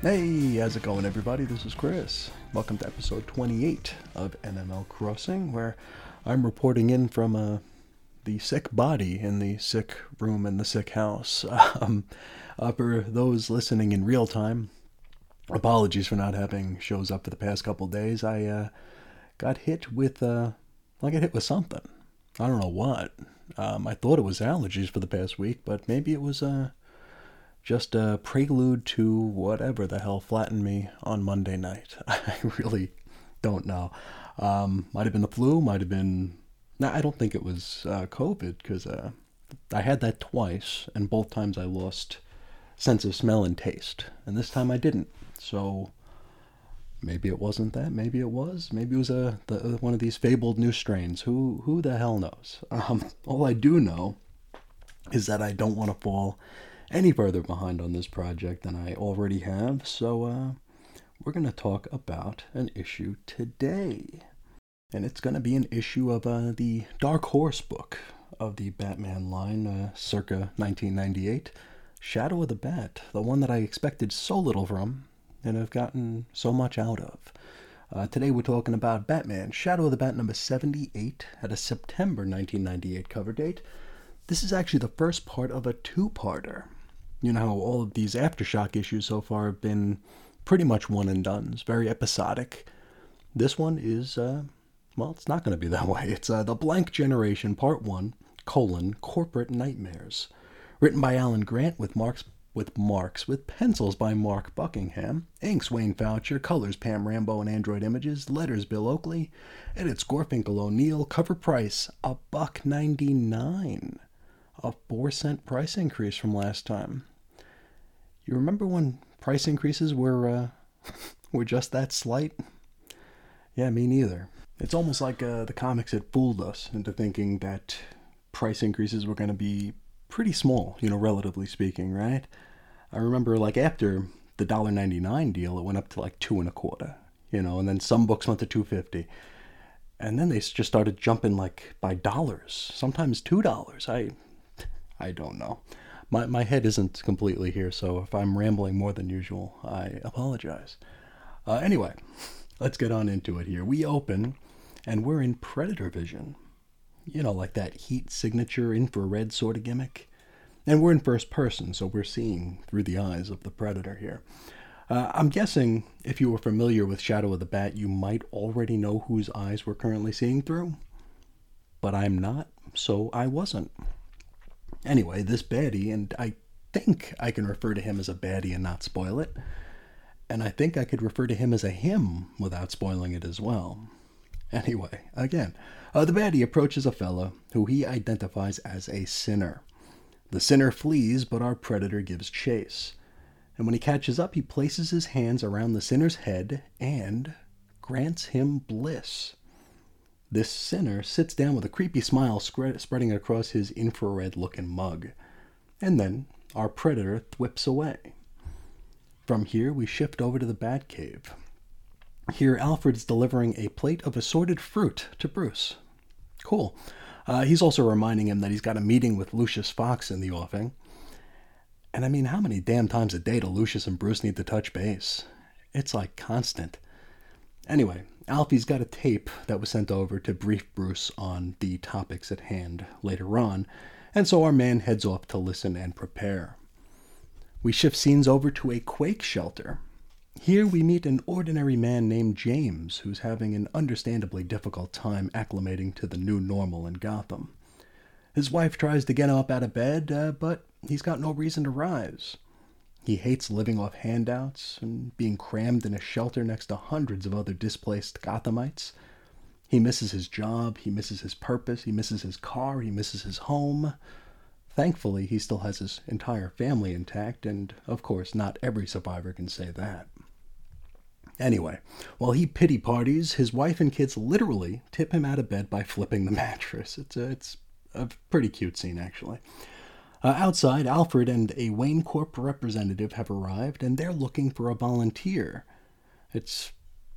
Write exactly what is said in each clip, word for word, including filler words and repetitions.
Hey, how's it going, everybody? This is Chris. Welcome to episode twenty-eight of M M L Crossing, where I'm reporting in from uh, the sick body in the sick room in the sick house. Um, uh, for those listening in real time, apologies for not having shows up for the past couple days. I uh, got hit with, uh, I got hit with something. I don't know what. Um, I thought it was allergies for the past week, but maybe it was uh, just a prelude to whatever the hell flattened me on Monday night. I really don't know. Um, might have been the flu, might have been... No, I don't think it was uh, COVID, because uh, I had that twice, and both times I lost sense of smell and taste. And this time I didn't. So maybe it wasn't that. Maybe it was. Maybe it was a the, one of these fabled new strains. Who who the hell knows? Um, all I do know is that I don't want to fall any further behind on this project than I already have. So uh, we're going to talk about an issue today. And it's going to be an issue of uh, the Dark Horse book of the Batman line, uh, circa nineteen ninety-eight, Shadow of the Bat, the one that I expected so little from and have gotten so much out of. Uh, today we're talking about Batman, Shadow of the Bat number seventy-eight, at a September nineteen ninety-eight cover date. This is actually the first part of a two-parter. You know how all of these Aftershock issues so far have been pretty much one and done. It's very episodic. This one is... Uh, Well, it's not going to be that way. It's uh, The Blank Generation, Part one, colon, Corporate Nightmares. Written by Alan Grant with marks with marks with pencils by Mark Buckingham, inks Wayne Foucher, colors Pam Rambo and Android Images, letters Bill Oakley, edits Gorfinkel O'Neill, cover price a buck ninety-nine, a four cent price increase from last time. You remember when price increases were uh, were just that slight? Yeah, me neither. It's almost like uh, the comics had fooled us into thinking that price increases were going to be pretty small, you know, relatively speaking, right? I remember, like, after the one dollar ninety-nine deal, it went up to, like, two and a quarter, you know, and then some books went to two fifty. And then they just started jumping, like, by dollars, sometimes two dollars. I I don't know. My, my head isn't completely here, so if I'm rambling more than usual, I apologize. Uh, anyway, let's get on into it here. We open... and we're in Predator vision. You know, like that heat signature infrared sort of gimmick. And we're in first person, so we're seeing through the eyes of the Predator here. Uh, I'm guessing if you were familiar with Shadow of the Bat, you might already know whose eyes we're currently seeing through. But I'm not, so I wasn't. Anyway, this baddie, and I think I can refer to him as a baddie and not spoil it. And I think I could refer to him as a him without spoiling it as well. Anyway, again, uh, the baddie approaches a fella who he identifies as a sinner. The sinner flees, but our Predator gives chase. And when he catches up, he places his hands around the sinner's head and grants him bliss. This sinner sits down with a creepy smile spread, spreading across his infrared-looking mug. And then our Predator thwips away. From here, we shift over to the Batcave. Here, Alfred's delivering a plate of assorted fruit to Bruce. Cool. Uh, he's also reminding him that he's got a meeting with Lucius Fox in the offing. And I mean, how many damn times a day do Lucius and Bruce need to touch base? It's like constant. Anyway, Alfie's got a tape that was sent over to brief Bruce on the topics at hand later on, and so our man heads off to listen and prepare. We shift scenes over to a quake shelter. Here we meet an ordinary man named James, who's having an understandably difficult time acclimating to the new normal in Gotham. His wife tries to get him up out of bed, uh, but he's got no reason to rise. He hates living off handouts and being crammed in a shelter next to hundreds of other displaced Gothamites. He misses his job, he misses his purpose, he misses his car, he misses his home. Thankfully, he still has his entire family intact, and of course, not every survivor can say that. Anyway, while he pity parties, his wife and kids literally tip him out of bed by flipping the mattress. It's a, it's a pretty cute scene, actually. Uh, outside, Alfred and a Wayne Corp representative have arrived, and they're looking for a volunteer. It's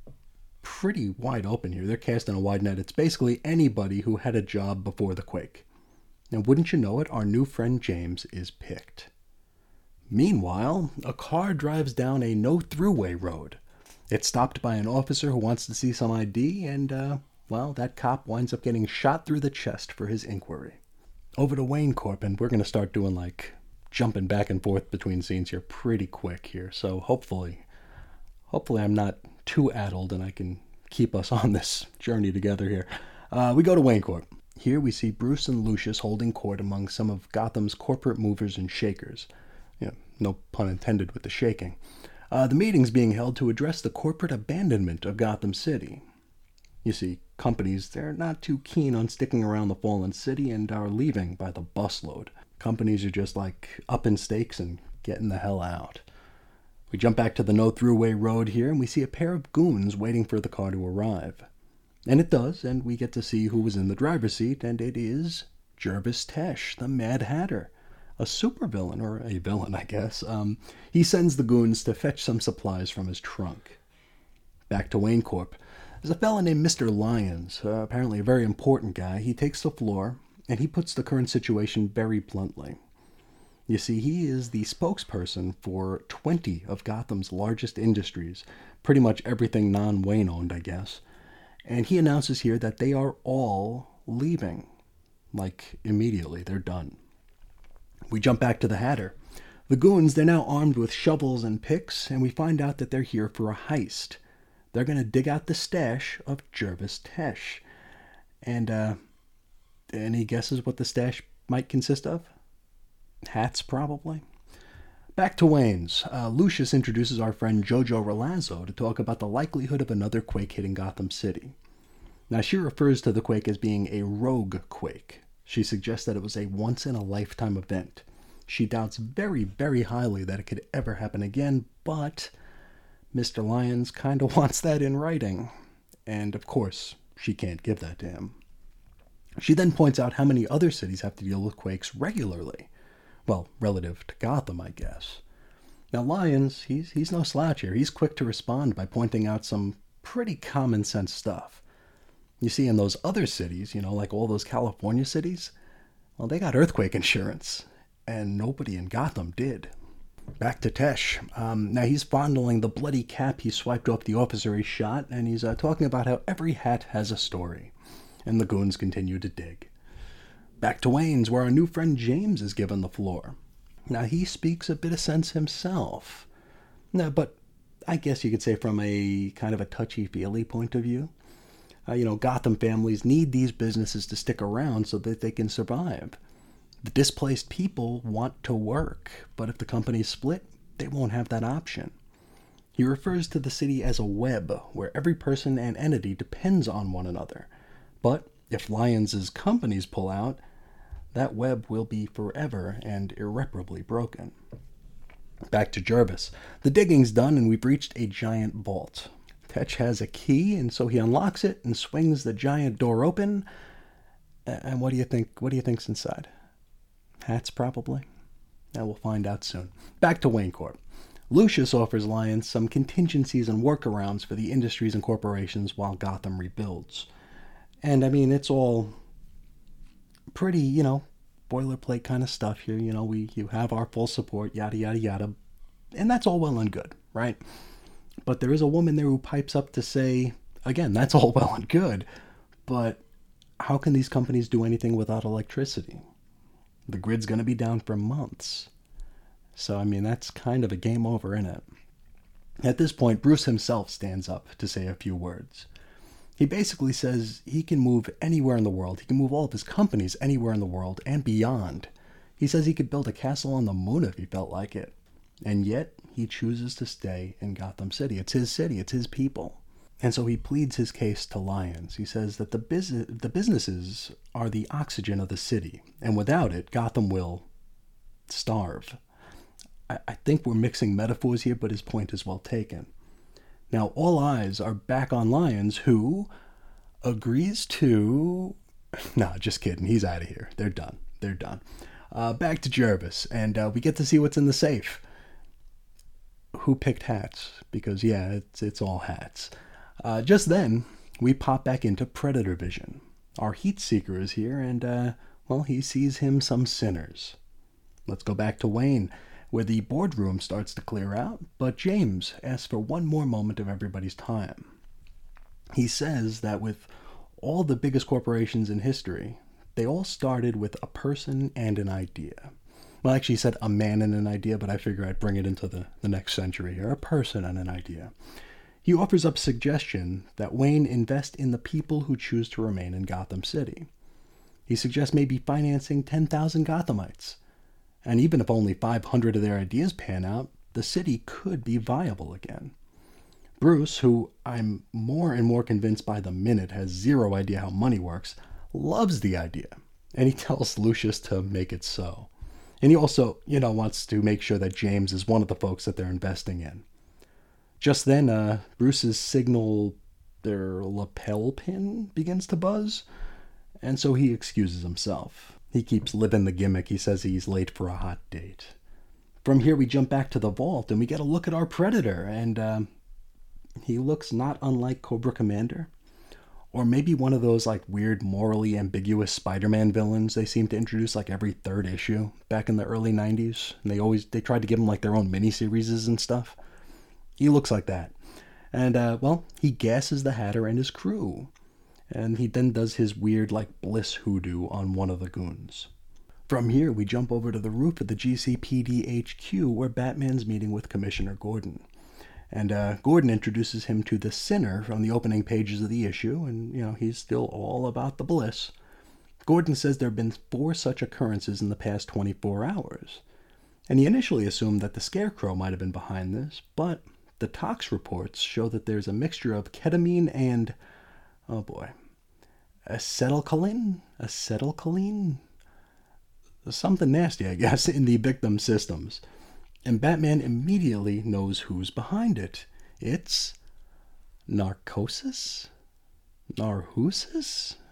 pretty wide open here. They're casting a wide net. It's basically anybody who had a job before the quake. And wouldn't you know it, our new friend James is picked. Meanwhile, a car drives down a no-throughway road. It's stopped by an officer who wants to see some I D, and, uh, well, that cop winds up getting shot through the chest for his inquiry. Over to Wayne Corp, and we're going to start doing, like, jumping back and forth between scenes here pretty quick here, so hopefully, hopefully I'm not too addled and I can keep us on this journey together here. Uh, we go to Wayne Corp. Here we see Bruce and Lucius holding court among some of Gotham's corporate movers and shakers. You know, no pun intended with the shaking. Uh, the meeting's being held to address the corporate abandonment of Gotham City. You see, companies, they're not too keen on sticking around the fallen city and are leaving by the busload. Companies are just like up in stakes and getting the hell out. We jump back to the no-throughway road here, and we see a pair of goons waiting for the car to arrive. And it does, and we get to see who was in the driver's seat, and it is Jervis Tesh, the Mad Hatter. A supervillain, or a villain, I guess. Um, he sends the goons to fetch some supplies from his trunk. Back to Wayne Corp. There's a fella named Mister Lyons, uh, apparently a very important guy. He takes the floor, and he puts the current situation very bluntly. You see, he is the spokesperson for twenty of Gotham's largest industries, pretty much everything non-Wayne owned, I guess. And he announces here that they are all leaving. Like, immediately, they're done. We jump back to the Hatter. The goons, they're now armed with shovels and picks, and we find out that they're here for a heist. They're going to dig out the stash of Jervis Tesh. And, uh, any guesses what the stash might consist of? Hats, probably. Back to Wayne's. Uh, Lucius introduces our friend Jojo Relazzo to talk about the likelihood of another quake hitting Gotham City. Now, she refers to the quake as being a rogue quake. She suggests that it was a once-in-a-lifetime event. She doubts very, very highly that it could ever happen again, but Mister Lyons kind of wants that in writing. And, of course, she can't give that to him. She then points out how many other cities have to deal with quakes regularly. Well, relative to Gotham, I guess. Now, Lyons, he's, he's no slouch here. He's quick to respond by pointing out some pretty common-sense stuff. You see, in those other cities, you know, like all those California cities, well, they got earthquake insurance, and nobody in Gotham did. Back to Tesh. Um, now, he's fondling the bloody cap he swiped off the officer he shot, and he's uh, talking about how every hat has a story. And the goons continue to dig. Back to Wayne's, where our new friend James is given the floor. Now, he speaks a bit of sense himself. Now, but I guess you could say from a kind of a touchy-feely point of view. Uh, you know, Gotham families need these businesses to stick around so that they can survive. The displaced people want to work, but if the companies split, they won't have that option. He refers to the city as a web, where every person and entity depends on one another. But if Lyons' companies pull out, that web will be forever and irreparably broken. Back to Jervis. The digging's done and we've reached a giant vault. Tesh has a key, and so he unlocks it and swings the giant door open. And what do you think? What do you think's inside? Hats, probably. Now we'll find out soon. Back to Wayne Corp. Lucius offers Lyons some contingencies and workarounds for the industries and corporations while Gotham rebuilds. And I mean, it's all pretty, you know, boilerplate kind of stuff here. You know, we you have our full support, yada yada yada, and that's all well and good, right? But there is a woman there who pipes up to say, again, that's all well and good, but how can these companies do anything without electricity? The grid's going to be down for months. So, I mean, that's kind of a game over, isn't it? At this point, Bruce himself stands up to say a few words. He basically says he can move anywhere in the world. He can move all of his companies anywhere in the world and beyond. He says he could build a castle on the moon if he felt like it. And yet, he chooses to stay in Gotham City. It's his city. It's his people. And so he pleads his case to Lyons. He says that the, bus- the businesses are the oxygen of the city, and without it, Gotham will starve. I, I think we're mixing metaphors here, but his point is well taken. Now, all eyes are back on Lyons, who agrees to... Nah, just kidding. He's out of here. They're done. They're done. Uh, back to Jervis, and uh, we get to see what's in the safe. Who picked hats? Because, yeah, it's, it's all hats. Uh, just then, we pop back into Predator Vision. Our Heat Seeker is here, and, uh, well, he sees him some sinners. Let's go back to Wayne, where the boardroom starts to clear out, but James asks for one more moment of everybody's time. He says that with all the biggest corporations in history, they all started with a person and an idea. Well, actually, he said a man and an idea, but I figure I'd bring it into the, the next century here. A person and an idea. He offers up a suggestion that Wayne invest in the people who choose to remain in Gotham City. He suggests maybe financing ten thousand Gothamites. And even if only five hundred of their ideas pan out, the city could be viable again. Bruce, who I'm more and more convinced by the minute has zero idea how money works, loves the idea, and he tells Lucius to make it so. And he also, you know, wants to make sure that James is one of the folks that they're investing in. Just then, uh, Bruce's signal, their lapel pin, begins to buzz, and so he excuses himself. He keeps living the gimmick. He says he's late for a hot date. From here, we jump back to the vault, and we get a look at our Predator, and um, he looks not unlike Cobra Commander. Or maybe one of those like weird morally ambiguous Spider-Man villains they seem to introduce like every third issue back in the early nineties. And they always they tried to give him like their own miniseries and stuff. He looks like that. And uh, well, he gasses the Hatter and his crew. And he then does his weird like bliss hoodoo on one of the goons. From here we jump over to the roof of the G C P D H Q where Batman's meeting with Commissioner Gordon. And uh, Gordon introduces him to the Sinner from the opening pages of the issue, and, you know, he's still all about the bliss. Gordon says there have been four such occurrences in the past twenty-four hours. And he initially assumed that the Scarecrow might have been behind this, but the tox reports show that there's a mixture of ketamine and, oh boy, acetylcholine? Acetylcholine? Something nasty, I guess, in the victim systems. And Batman immediately knows who's behind it. It's narcosis? Narhusis?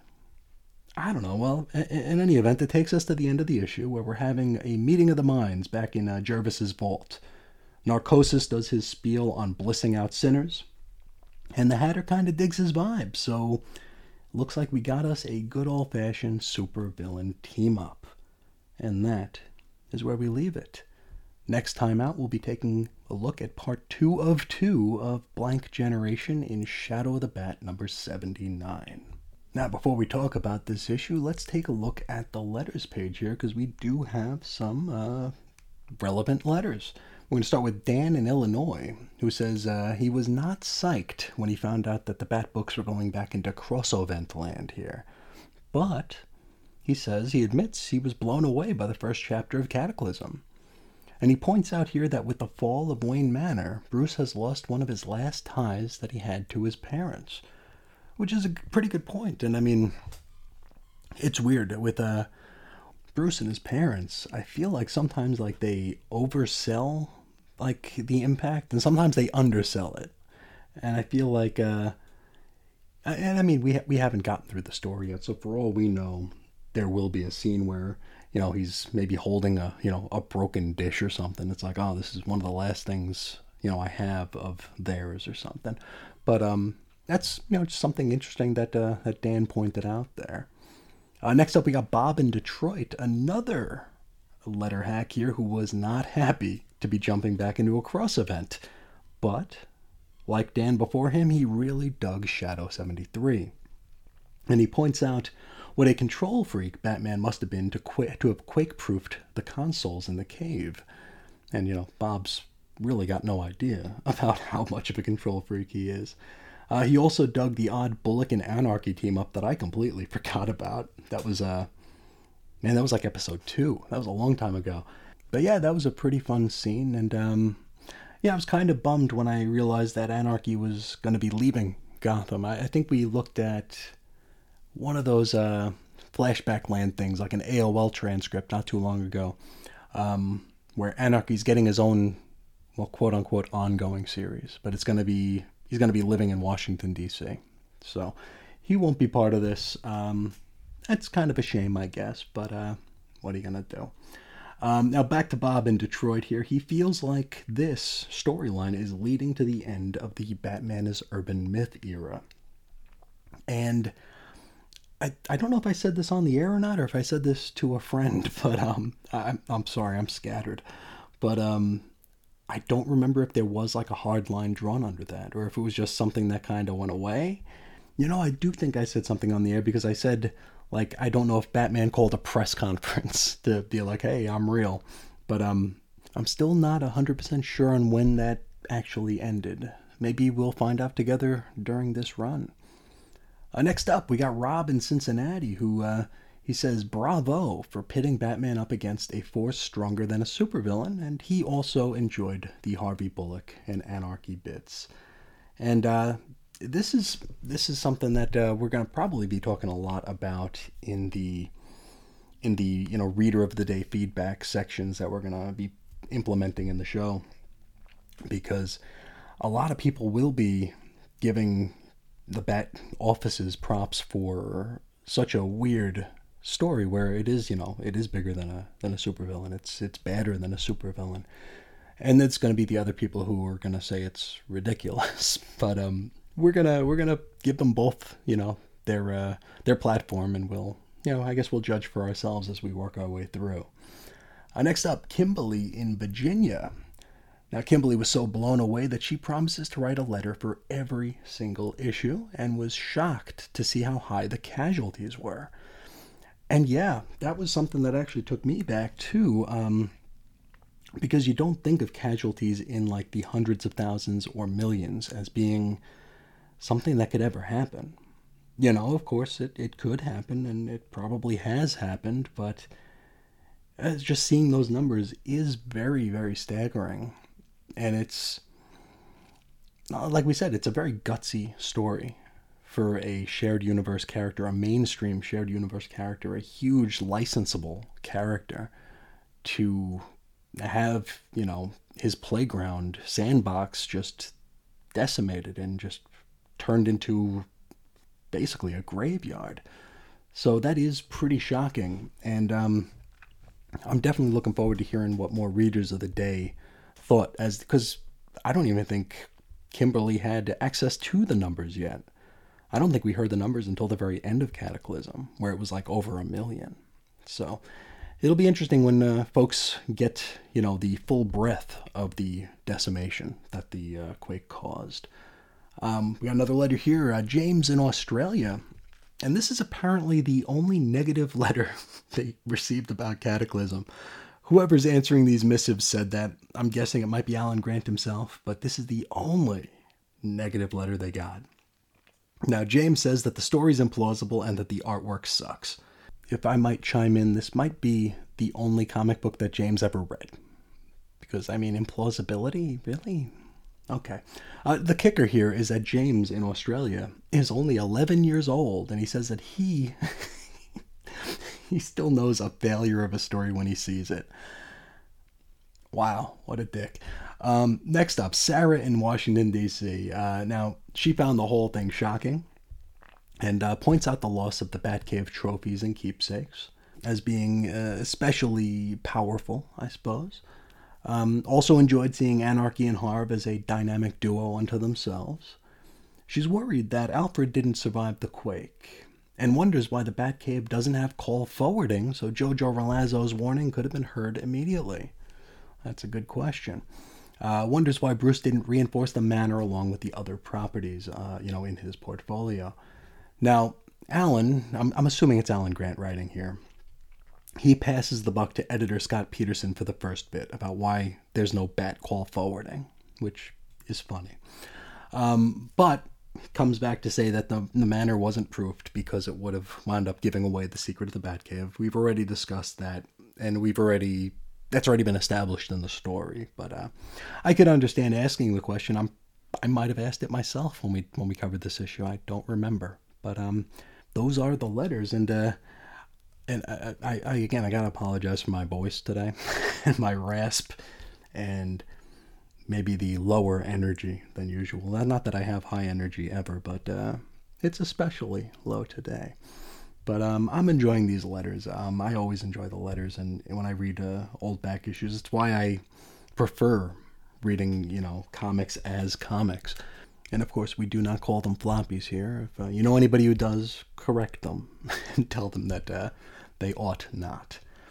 I don't know. Well, in any event, it takes us to the end of the issue where we're having a meeting of the minds back in uh, Jervis's vault. Narcosis does his spiel on blissing out sinners, and the Hatter kind of digs his vibe, so looks like we got us a good old-fashioned supervillain team-up. And that is where we leave it. Next time out, we'll be taking a look at part two of two of Blank Generation in Shadow of the Bat number seventy-nine. Now, before we talk about this issue, let's take a look at the letters page here, because we do have some uh, relevant letters. We're going to start with Dan in Illinois, who says uh, he was not psyched when he found out that the Bat books were going back into crossover land here. But he says he admits he was blown away by the first chapter of Cataclysm. And he points out here that with the fall of Wayne Manor, Bruce has lost one of his last ties that he had to his parents. Which is a pretty good point. And I mean, it's weird. With uh, Bruce and his parents, I feel like sometimes like they oversell like the impact, and sometimes they undersell it. And I feel like, uh, and I mean, we ha- we haven't gotten through the story yet, so for all we know, there will be a scene where, you know, he's maybe holding a, you know, a broken dish or something. It's like, oh, this is one of the last things, you know, I have of theirs or something. But um, that's, you know, just something interesting that uh, that Dan pointed out there. Uh, next up, we got Bob in Detroit, another letter hack here who was not happy to be jumping back into a cross event. But, like Dan before him, he really dug Shadow seventy-three. And he points out what a control freak Batman must have been to, qu- to have quake-proofed the consoles in the cave. And, you know, Bob's really got no idea about how much of a control freak he is. Uh, he also dug the odd Bullock and Anarchy team up that I completely forgot about. That was, uh, man, that was like episode two. That was a long time ago. But yeah, that was a pretty fun scene. And, um, yeah, I was kind of bummed when I realized that Anarchy was going to be leaving Gotham. I, I think we looked at one of those uh, flashback land things, like an A O L transcript not too long ago, um, where Anarchy's getting his own, well, quote-unquote, ongoing series. But it's going to be... He's going to be living in Washington, D C So he won't be part of this. Um, that's kind of a shame, I guess. But uh, what are you going to do? Um, now back to Bob in Detroit here. He feels like this storyline is leading to the end of the Batman is Urban Myth era. And I, I don't know if I said this on the air or not, or if I said this to a friend. But um, I, I'm sorry, I'm scattered. but um, I don't remember if there was like a hard line drawn under that, or if it was just something that kind of went away. You know, I do think I said something on the air because I said, like, I don't know if Batman called a press conference to be like, hey, I'm real. But um, I'm still not one hundred percent sure on when that actually ended. Maybe we'll find out together during this run. Uh, next up, we got Rob in Cincinnati, who uh, he says, bravo for pitting Batman up against a force stronger than a supervillain, and he also enjoyed the Harvey Bullock and Anarchy bits. And uh, this is this is something that uh, we're going to probably be talking a lot about in the in the you know reader of the day feedback sections that we're going to be implementing in the show, because a lot of people will be giving the Bat offices props for such a weird story where it is, you know, it is bigger than a than a supervillain. It's it's badder than a supervillain. And it's going to be the other people who are going to say it's ridiculous. But um we're going to we're going to give them both, you know, their uh, their platform, and we'll, you know, I guess we'll judge for ourselves as we work our way through. Uh, next up, Kimberly in Virginia. Now, Kimberly was so blown away that she promises to write a letter for every single issue, and was shocked to see how high the casualties were. And yeah, that was something that actually took me back too, um, because you don't think of casualties in like the hundreds of thousands or millions as being something that could ever happen. You know, of course, it, it could happen, and it probably has happened, but just seeing those numbers is very, very staggering. And it's, like we said, it's a very gutsy story for a shared universe character, a mainstream shared universe character, a huge licensable character, to have, you know, his playground sandbox just decimated and just turned into basically a graveyard. So that is pretty shocking. And um, I'm definitely looking forward to hearing what more readers of the day thought, as because I don't even think Kimberly had access to the numbers yet. I don't think we heard the numbers until the very end of Cataclysm, where it was like over a million. So it'll be interesting when uh, folks get, you know, the full breadth of the decimation that the uh, quake caused. Um, we got another letter here, uh, James in Australia. And this is apparently the only negative letter they received about Cataclysm. Whoever's answering these missives said that. I'm guessing it might be Alan Grant himself, but this is the only negative letter they got. Now, James says that the story's implausible and that the artwork sucks. If I might chime in, this might be the only comic book that James ever read. Because, I mean, implausibility? Really? Okay. Uh, the kicker here is that James in Australia is only eleven years old, and he says that he he still knows a failure of a story when he sees it. Wow, what a dick. Um, next up, Sarah in Washington, D C Uh, now, she found the whole thing shocking, and uh, points out the loss of the Batcave trophies and keepsakes as being uh, especially powerful, I suppose. Um, also enjoyed seeing Anarchy and Harv as a dynamic duo unto themselves. She's worried that Alfred didn't survive the quake, and wonders why the Batcave doesn't have call forwarding, so Jojo Ralazzo's warning could have been heard immediately. That's a good question. Uh, wonders why Bruce didn't reinforce the manor along with the other properties, uh, you know, in his portfolio. Now, Alan, I'm, I'm assuming it's Alan Grant writing here. He passes the buck to editor Scott Peterson for the first bit about why there's no bat call forwarding, which is funny. Um, but comes back to say that the, the manor wasn't proofed because it would have wound up giving away the secret of the Batcave. We've already discussed that, and we've already that's already been established in the story. But uh, I could understand asking the question. I'm I might have asked it myself when we when we covered this issue. I don't remember, but um, those are the letters, and uh, and I, I, I again I gotta apologize for my voice today, and my rasp, and maybe the lower energy than usual. Not that I have high energy ever, but uh, it's especially low today. But um, I'm enjoying these letters. Um, I always enjoy the letters, and when I read uh, old back issues, it's why I prefer reading, you know, comics as comics. And of course, we do not call them floppies here. If uh, you know anybody who does, correct them and tell them that uh, they ought not.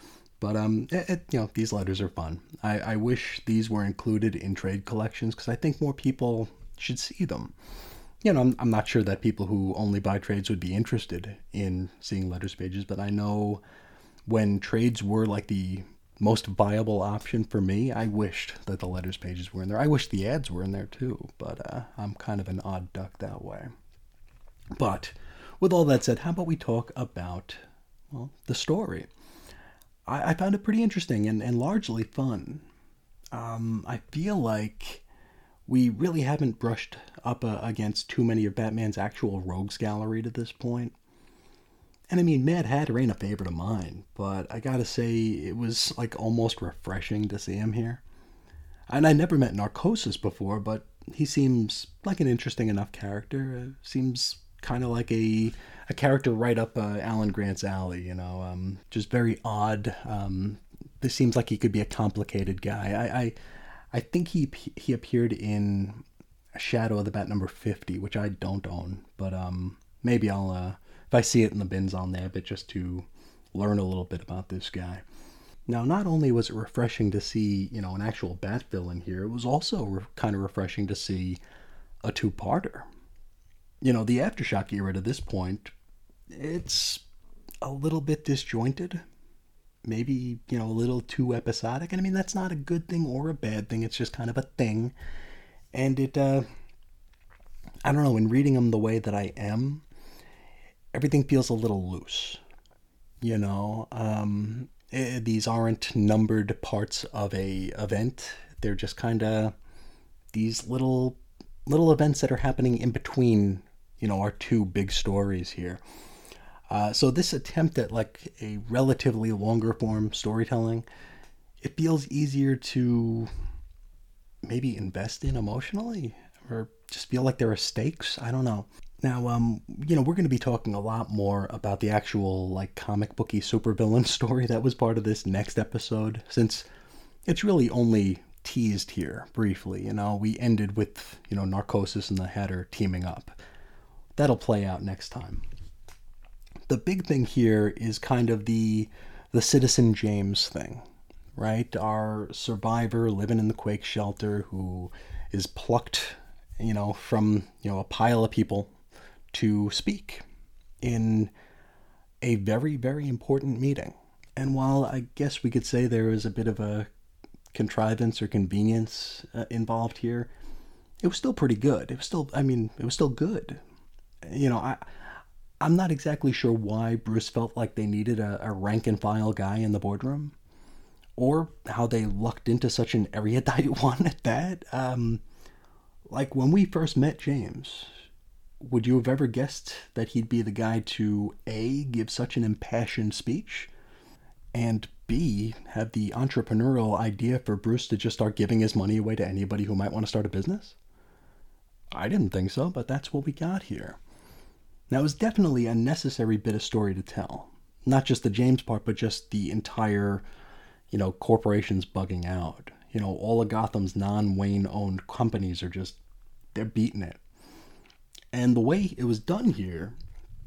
But um, it, it, you know, these letters are fun. I, I wish these were included in trade collections because I think more people should see them. You know, I'm, I'm not sure that people who only buy trades would be interested in seeing letters pages, but I know when trades were like the most viable option for me, I wished that the letters pages were in there. I wish the ads were in there too, but uh, I'm kind of an odd duck that way. But with all that said, how about we talk about, well, the story? I, I found it pretty interesting and, and largely fun. Um, I feel like we really haven't brushed up uh, against too many of Batman's actual rogues gallery to this point. And I mean, Mad Hatter ain't a favorite of mine, but I gotta say, it was like almost refreshing to see him here. And I never met Narcosis before, but he seems like an interesting enough character. Uh, seems kind of like a a character right up uh, Alan Grant's alley, you know, um, just very odd. Um, this seems like he could be a complicated guy. I, I I think he he appeared in Shadow of the Bat number fifty, which I don't own, but um, maybe I'll, uh, if I see it in the bins, I'll nab it just to learn a little bit about this guy. Now, not only was it refreshing to see, you know, an actual Bat villain here, it was also re- kind of refreshing to see a two-parter. You know, the Aftershock era to this point, it's a little bit disjointed. Maybe, you know, a little too episodic. And I mean, that's not a good thing or a bad thing. It's just kind of a thing. And it, uh, I don't know, in reading them the way that I am, everything feels a little loose. You know, um, it, these aren't numbered parts of a event. They're just kind of these little, little events that are happening in between, you know, our two big stories here. Uh, so this attempt at like a relatively longer form storytelling, it feels easier to maybe invest in emotionally or just feel like there are stakes. I don't know. Now, um, you know, we're going to be talking a lot more about the actual like comic booky supervillain story that was part of this next episode, since it's really only teased here briefly. You know, we ended with, you know, Narcosis and the Hatter teaming up. That'll play out next time. The big thing here is kind of the the Citizen James thing, right? Our survivor living in the quake shelter who is plucked, you know, from, you know, a pile of people to speak in a very, very important meeting. And while I guess we could say there is a bit of a contrivance or convenience uh, involved here, it was still pretty good. It was still, I mean, it was still good. You know, I... I'm not exactly sure why Bruce felt like they needed a, a rank-and-file guy in the boardroom, or how they lucked into such an erudite one at that. Um, like, when we first met James, would you have ever guessed that he'd be the guy to A, give such an impassioned speech, and B, have the entrepreneurial idea for Bruce to just start giving his money away to anybody who might want to start a business? I didn't think so, but that's what we got here. Now, it was definitely a necessary bit of story to tell. Not just the James part, but just the entire, you know, corporations bugging out. You know, all of Gotham's non-Wayne-owned companies are just, they're beating it. And the way it was done here,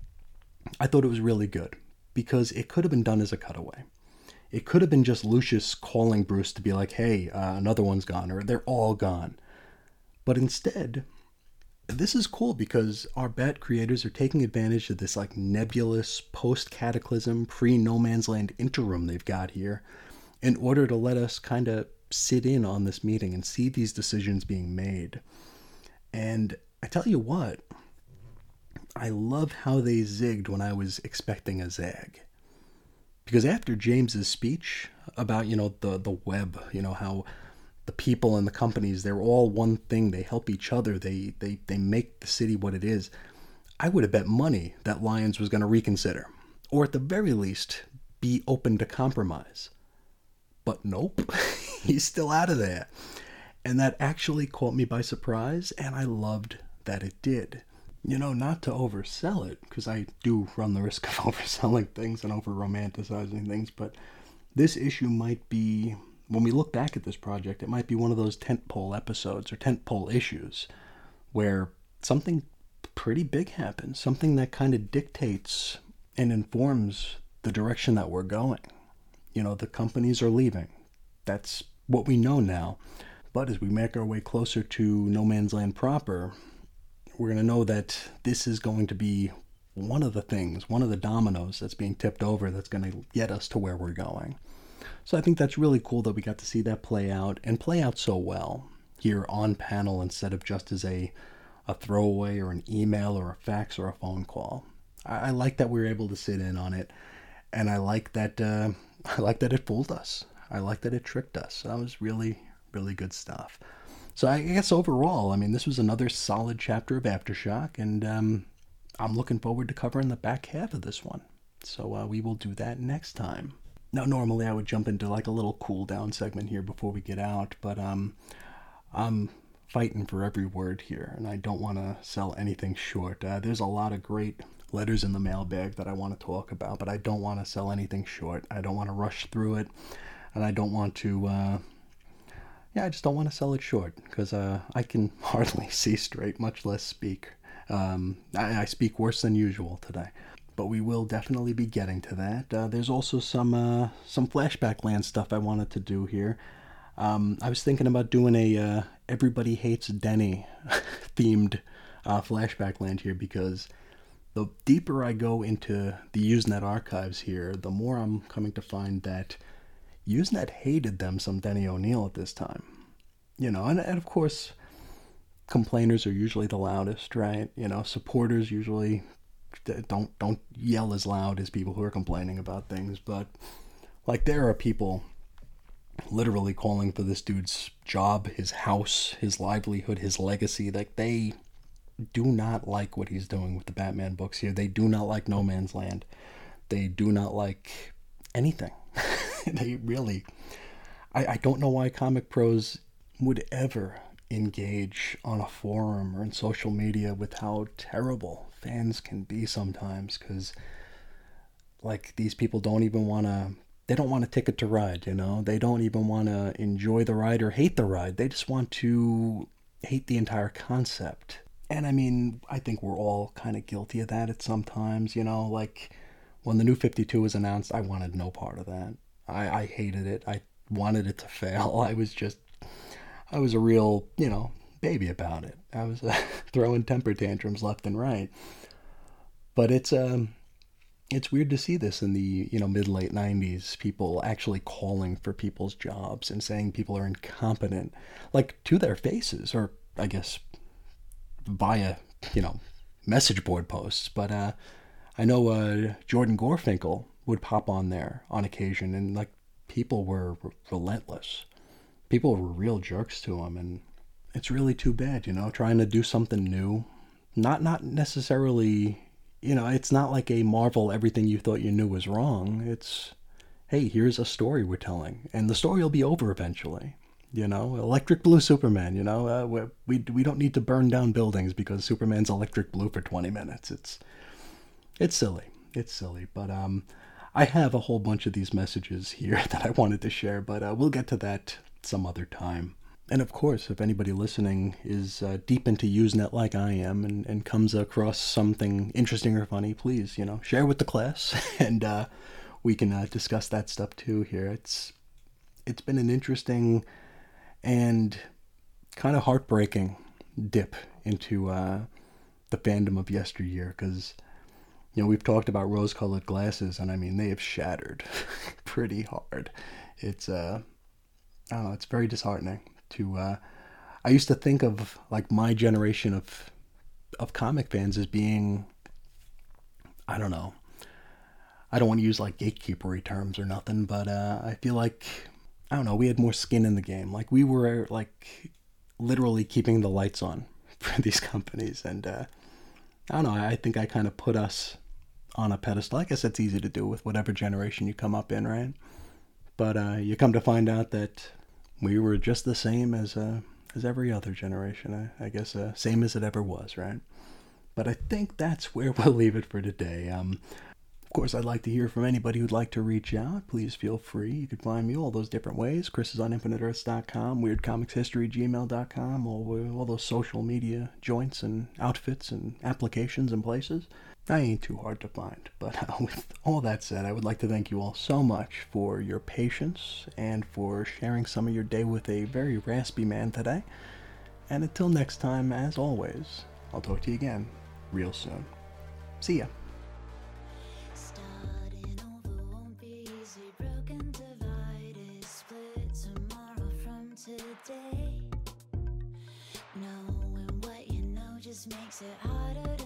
I thought it was really good. Because it could have been done as a cutaway. It could have been just Lucius calling Bruce to be like, hey, uh, another one's gone, or they're all gone. But instead, this is cool because our Bat creators are taking advantage of this like nebulous post-cataclysm, pre-No Man's Land interim they've got here in order to let us kind of sit in on this meeting and see these decisions being made. And I tell you what, I love how they zigged when I was expecting a zag. Because after James's speech about, you know, the, the web, you know, how the people and the companies, they're all one thing. They help each other. They they they make the city what it is. I would have bet money that Lyons was going to reconsider, or at the very least, be open to compromise. But nope, he's still out of there. And that actually caught me by surprise, and I loved that it did. You know, not to oversell it, because I do run the risk of overselling things and over-romanticizing things, but this issue might be, when we look back at this project, it might be one of those tentpole episodes or tentpole issues where something pretty big happens, something that kind of dictates and informs the direction that we're going. You know, the companies are leaving. That's what we know now. But as we make our way closer to No Man's Land proper, we're going to know that this is going to be one of the things, one of the dominoes that's being tipped over that's going to get us to where we're going. So I think that's really cool that we got to see that play out, and play out so well here on panel instead of just as a, a throwaway or an email or a fax or a phone call. I, I like that we were able to sit in on it, and I like that uh, I like that it fooled us. I like that it tricked us. That was really, really good stuff. So I guess overall, I mean, this was another solid chapter of Aftershock, and um, I'm looking forward to covering the back half of this one. So uh, we will do that next time. Now, normally I would jump into like a little cool down segment here before we get out, but um, I'm fighting for every word here, and I don't want to sell anything short. Uh, there's a lot of great letters in the mailbag that I want to talk about, but I don't want to sell anything short. I don't want to rush through it, and I don't want to, uh, yeah, I just don't want to sell it short, because uh, I can hardly see straight, much less speak. Um, I, I speak worse than usual today. But we will definitely be getting to that. Uh, there's also some uh, some Flashback Land stuff I wanted to do here. Um, I was thinking about doing a uh, Everybody Hates Denny themed uh, Flashback Land here, because the deeper I go into the Usenet archives here, the more I'm coming to find that Usenet hated them some Denny O'Neil at this time. You know, and, and of course, complainers are usually the loudest, right? You know, supporters usually don't don't yell as loud as people who are complaining about things, but like there are people literally calling for this dude's job, his house, his livelihood, his legacy. Like, they do not like what he's doing with the Batman books here. They do not like No Man's Land. They do not like anything. They really, I, I don't know why Comic Pros would ever engage on a forum or in social media with how terrible fans can be sometimes, because like these people don't even want to they don't want a ticket to ride, you know. They don't even want to enjoy the ride or hate the ride. They just want to hate the entire concept. And I mean, I think we're all kind of guilty of that at some times, you know. Like when the New fifty-two was announced, I wanted no part of that. I, I hated it. I wanted it to fail. I was just I was a real, you know, baby about it. I was uh, throwing temper tantrums left and right. But it's um, it's weird to see this in the, you know, mid-late nineties, people actually calling for people's jobs and saying people are incompetent, like to their faces, or I guess via, you know, message board posts. But uh, I know uh, Jordan Gorfinkel would pop on there on occasion, and like people were r- relentless. People were real jerks to him, and it's really too bad, you know, trying to do something new. Not not necessarily, you know, it's not like a Marvel everything you thought you knew was wrong. It's, hey, here's a story we're telling, and the story will be over eventually. You know, Electric Blue Superman, you know, uh, we, we we don't need to burn down buildings because Superman's electric blue for twenty minutes. It's it's silly. It's silly. But um, I have a whole bunch of these messages here that I wanted to share, but uh, we'll get to that some other time. And of course, if anybody listening is uh, deep into Usenet like I am, and, and comes across something interesting or funny, please, you know, share with the class, and uh, we can uh, discuss that stuff too here. It's it's been an interesting and kind of heartbreaking dip into uh, the fandom of yesteryear, because, you know, we've talked about rose-colored glasses, and I mean, they have shattered pretty hard. It's uh, I don't know, it's very disheartening. To uh, I used to think of like my generation of of comic fans as being, I don't know, I don't want to use like gatekeepery terms or nothing, but uh, I feel like, I don't know, we had more skin in the game. Like we were like literally keeping the lights on for these companies, and uh, I don't know, I think I kind of put us on a pedestal. I guess that's easy to do with whatever generation you come up in, right? But uh, you come to find out that we were just the same as uh, as every other generation. I, I guess uh, same as it ever was, right? But I think that's where we'll leave it for today. Um, of course, I'd like to hear from anybody who'd like to reach out. Please feel free. You can find me all those different ways. Chris is on infinite earths dot com, weird comics history gmail dot com, all, all those social media joints and outfits and applications and places. I ain't too hard to find. But uh, with all that said, I would like to thank you all so much for your patience and for sharing some of your day with a very raspy man today. And until next time, as always, I'll talk to you again real soon. See ya. Starting over won't be easy. Broken, divided, split tomorrow from today. Knowing what you know just makes it harder